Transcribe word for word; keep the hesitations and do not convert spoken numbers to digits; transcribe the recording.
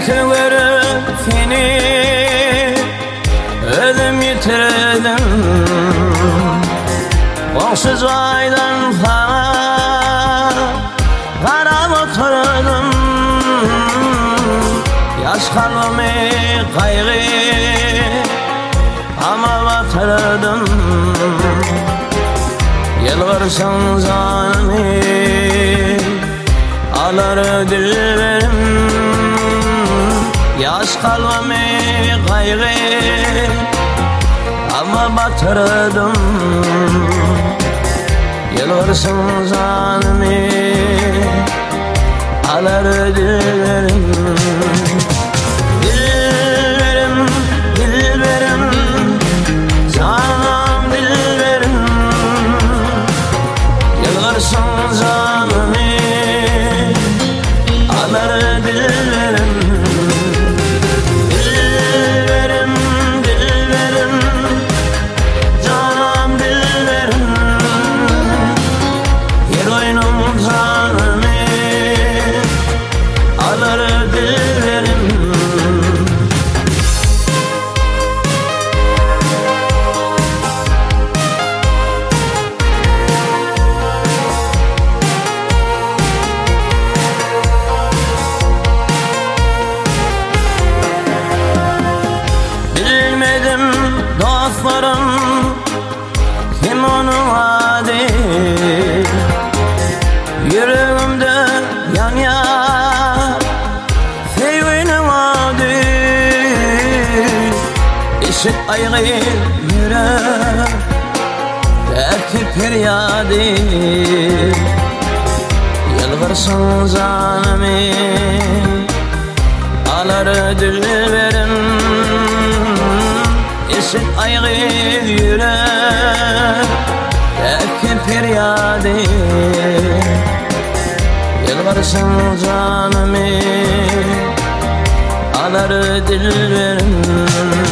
görüp seni ölüm yitirdim. Onsuz aydan falan karam oturdum. Yaş kalmamı kaygı ama batırdım. Yalvarsan zanımı alır dilberim. Yaş kalmamı kaygı ama batırdım. Yalvarsan zanımı alır dilberim. Dilberim, dilberim, canım dilberim. Yalvarsan zanımı alır dilberim. Dilberim, dilberim, canım dilberim. Yer oynum zanımı alır dilberim. Bilmedim dostlarım kim onun adı. Yüreğimde yan yan sevgilim adı. İşit aygı yürek belki feryadı. Yalvarsan zanımı alır dilberim. İşit aygı yürek belki feryadı. Yalvarsan zanımı alır dilberim.